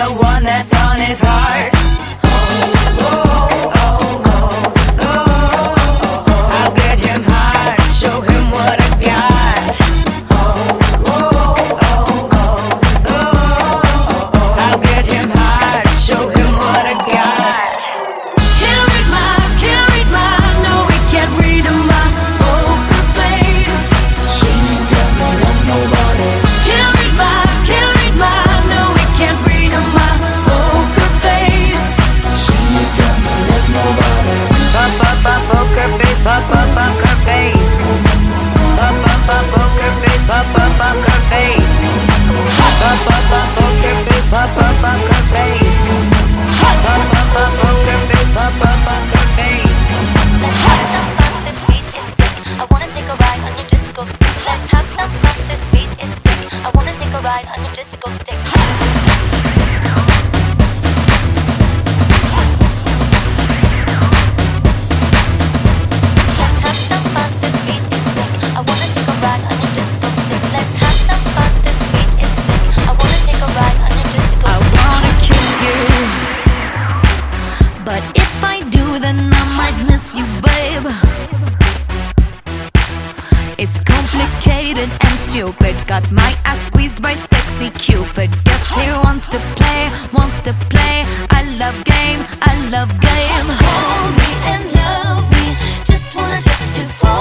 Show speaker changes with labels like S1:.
S1: the one that's on his heart. I'll get him hard, show him what I got. I'll get him hard, show him what I got. Can't read my, no, he can't read my poker face.
S2: She's got me like nobody.
S1: Can't read my, no, he can't read my poker face.
S2: She's got me like nobody.
S1: Poker face, poker face. Poker face, poker face. Poker face, poker face. Poker face.
S3: Let's have some fun, this beat is sick. I wanna take a ride on your disco stick. Let's have some fun, this beat is sick. I wanna take a ride on your disco stick. Let's have some fun, this beat is sick. I wanna take a ride on your disco stick. Let's have some fun, this beat is sick. I wanna take a ride on your disco
S1: I
S3: stick.
S1: wanna kiss you, but if I do, then I might miss you, babe. It's complicated and stupid. Got my ass squeezed by sexy Cupid. Guess he wants to play, wants to play. I love game, I love game.
S3: Hold me and love me. Just wanna touch you for